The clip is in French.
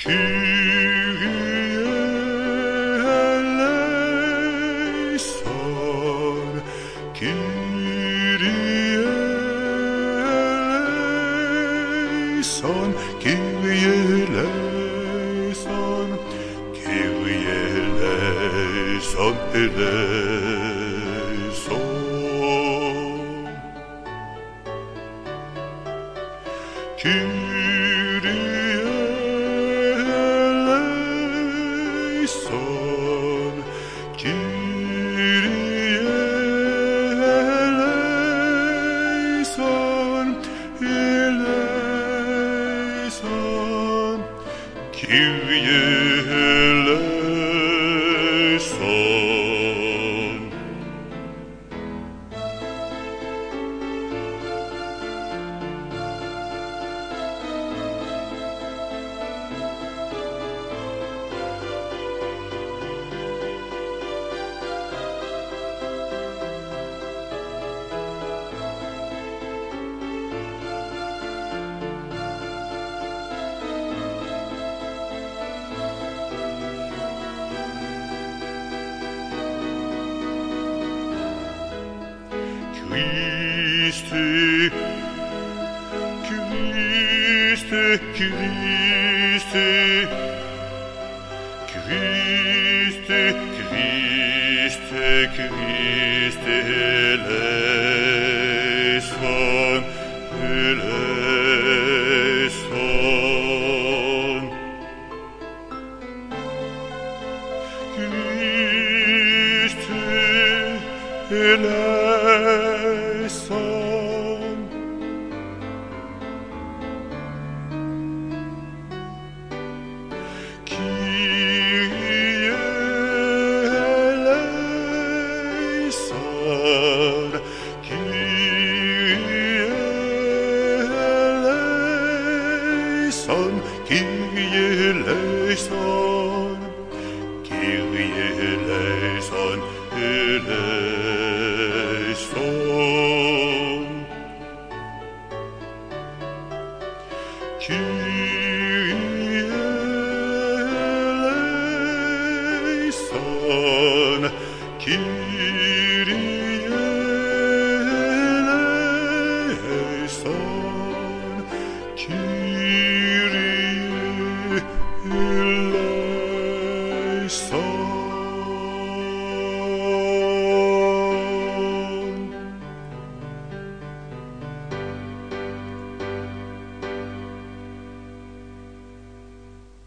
eleison, Kyrie eleison, Kyrie eleison, Kyrie eleison, eleison. Kyrie eleison, Kyrie eleison, eleison, Kyrie eleison. Christe, Christe, Christe, Christe, Christe, Christe, eleison, eleison. Christe, eleison. Kyrie eleison, Kyrie eleison, Kyrie eleison, Kyrie eleison, eleison. Kyrie eleison, Kyrie eleison, Kyrie eleison.